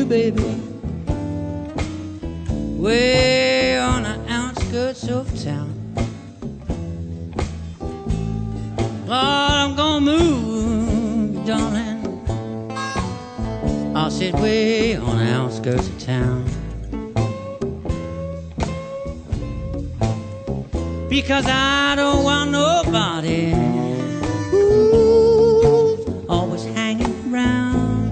baby, way on the outskirts of town. Lord, I'm gonna move, darling. I'll sit way on the outskirts of town. Because I don't want nobody who's always hanging around.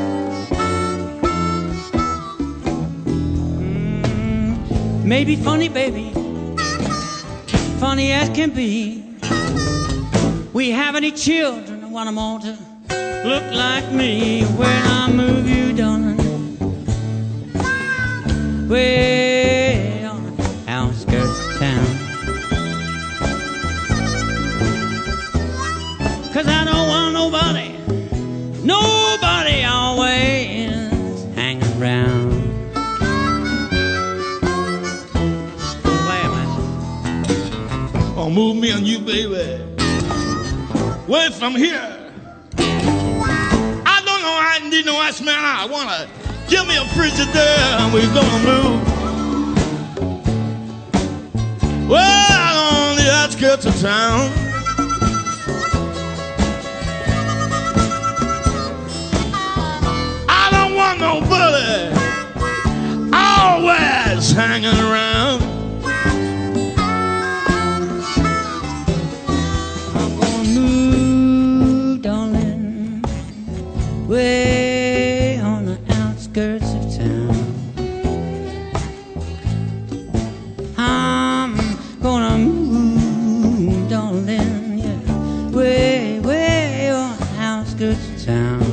Maybe funny, baby, funny as can be. We have any children, I want them all to look like me when I move you, darling, way on the outskirts of town. 'Cause I don't want nobody, nobody always hanging around. Oh, move me and you, baby, way from here. I don't know, I need no ice man. I wanna give me a Frigidaire and we're gonna move well on the outskirts of town. I don't want nobody always hanging around. Way on the outskirts of town. I'm gonna move, darling, yeah, way, way on the outskirts of town.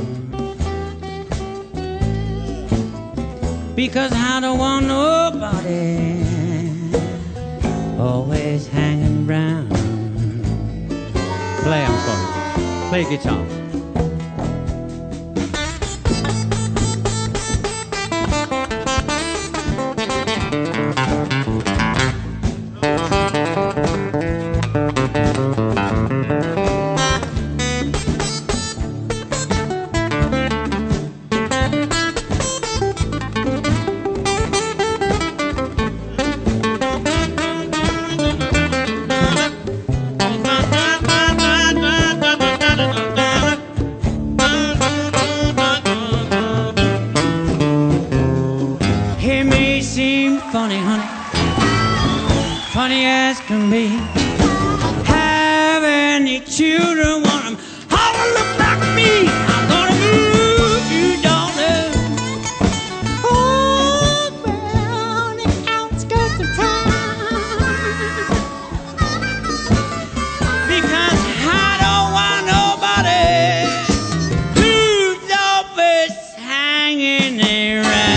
Because I don't want nobody always hanging around. Play 'em for me. Play guitar. Funny, honey, funny as can be. Have any children, want them all to look like me. I'm gonna move you, darling, around the outskirts of town. Because I don't want nobody who's always hanging around.